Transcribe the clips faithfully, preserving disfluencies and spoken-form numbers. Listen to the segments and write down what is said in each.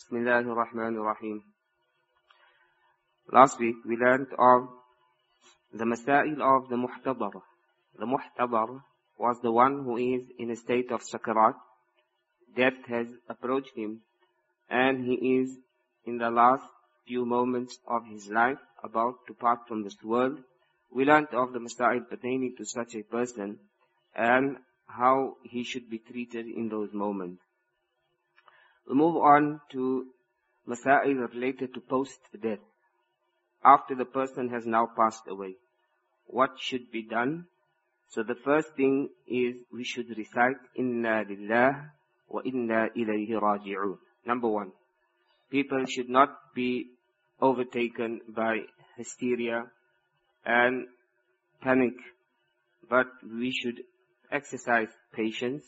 Bismillahir Rahmanir Rahim. Last week we learned of the Masail of the Muhtadar. The Muhtadar was the one who is in a state of sakarat. Death has approached him and he is in the last few moments of his life about to part from this world. We learned of the Masail pertaining to such a person and how he should be treated in those moments. We move on to Masail related to post-death. After the person has now passed away, what should be done? So the first thing is we should recite Inna Lillah wa Inna Ilayhi Raji'un. Number one, people should not be overtaken by hysteria and panic, but we should exercise patience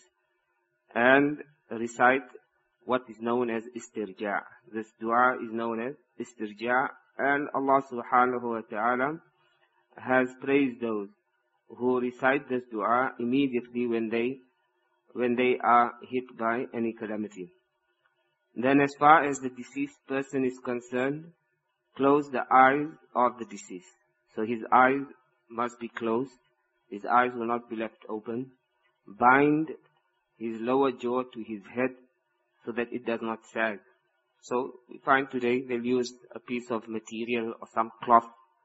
and recite what is known as istirja'. This dua is known as istirja', and Allah subhanahu wa ta'ala has praised those who recite this dua immediately when they when they are hit by any calamity. Then as far as the deceased person is concerned, close the eyes of the deceased. So his eyes must be closed. His eyes will not be left open. Bind his lower jaw to his head so that it does not sag. So we find today they'll use a piece of material or some cloth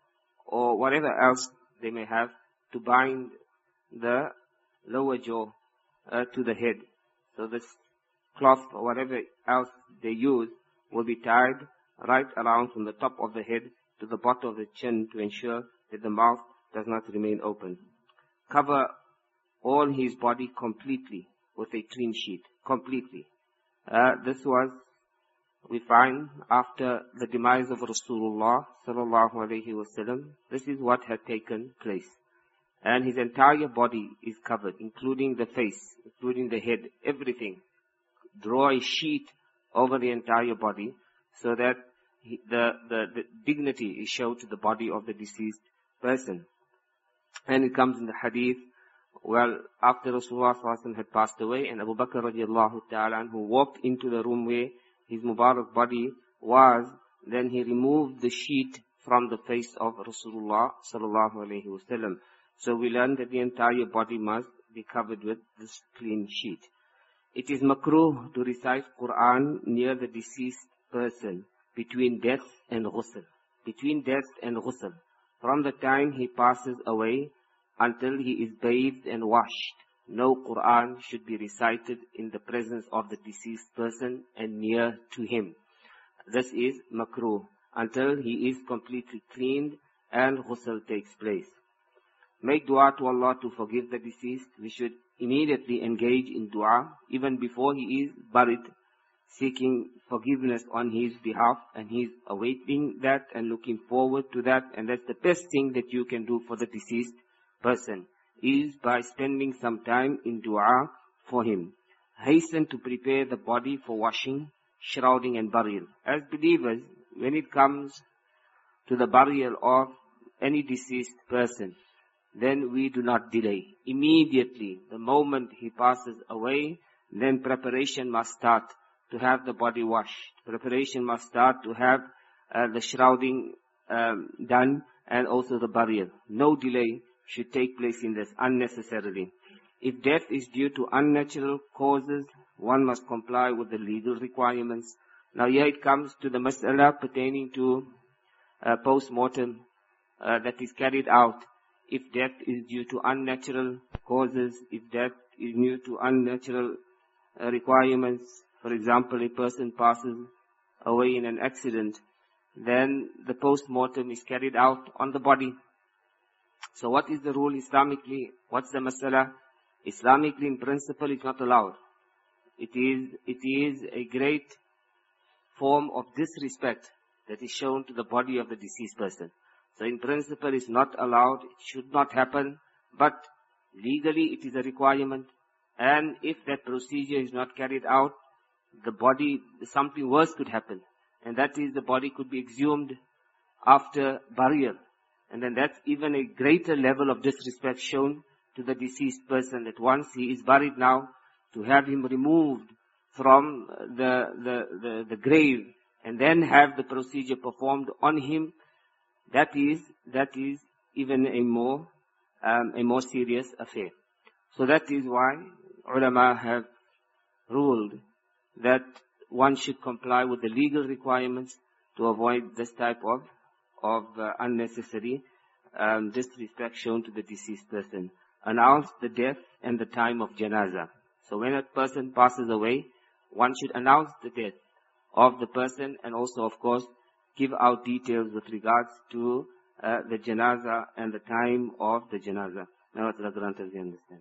or whatever else they may have to bind the lower jaw uh, to the head. So this cloth or whatever else they use will be tied right around from the top of the head to the bottom of the chin to ensure that the mouth does not remain open. Cover all his body completely with a clean sheet, completely. Uh, this was, we find, after the demise of Rasulullah sallallahu alaihi wasallam. This is what had taken place. And his entire body is covered, including the face, including the head, everything. Draw a sheet over the entire body so that he, the, the, the dignity is shown to the body of the deceased person. And it comes in the hadith, well, after Rasulullah sallallahu alaihi wasallam had passed away and Abu Bakr radiallahu ta'ala who walked into the room where his Mubarak body was, then he removed the sheet from the face of Rasulullah sallallahu alaihi wasallam. So we learn that the entire body must be covered with this clean sheet. It is makruh to recite Quran near the deceased person between death and ghusl. Between death and ghusl. From the time he passes away until he is bathed and washed, no Quran should be recited in the presence of the deceased person and near to him. This is makruh until he is completely cleaned and ghusl takes place. Make dua to Allah to forgive the deceased. We should immediately engage in dua even before he is buried, seeking forgiveness on his behalf, and he's awaiting that and looking forward to that, and that's the best thing that you can do for the deceased person, is by spending some time in dua for him. Hasten to prepare the body for washing, shrouding and burial. As believers, when it comes to the burial of any deceased person, then we do not delay. Immediately, the moment he passes away, then preparation must start to have the body washed. Preparation must start to have uh, the shrouding um, done and also the burial. No delay should take place in this unnecessarily. If death is due to unnatural causes, one must comply with the legal requirements. Now here it comes to the mas'ala pertaining to uh, post-mortem uh, that is carried out. If death is due to unnatural causes, if death is due to unnatural uh, requirements, for example, a person passes away in an accident, then the post-mortem is carried out on the body. So what is the rule Islamically? What's the masala? Islamically, in principle, it's not allowed. It is, it is a great form of disrespect that is shown to the body of the deceased person. So in principle, it's not allowed. It should not happen. But legally, it is a requirement. And if that procedure is not carried out, the body, something worse could happen. And that is the body could be exhumed after burial. And then that's even a greater level of disrespect shown to the deceased person, that once he is buried now, to have him removed from the, the, the, the grave and then have the procedure performed on him, that is, that is even a more, um, a more serious affair. So that is why ulama have ruled that one should comply with the legal requirements to avoid this type of, of uh, unnecessary um, disrespect shown to the deceased person. Announce the death and the time of janazah. So when a person passes away, one should announce the death of the person and also, of course, give out details with regards to uh, the janazah and the time of the janazah. Now, let's grant us the understanding.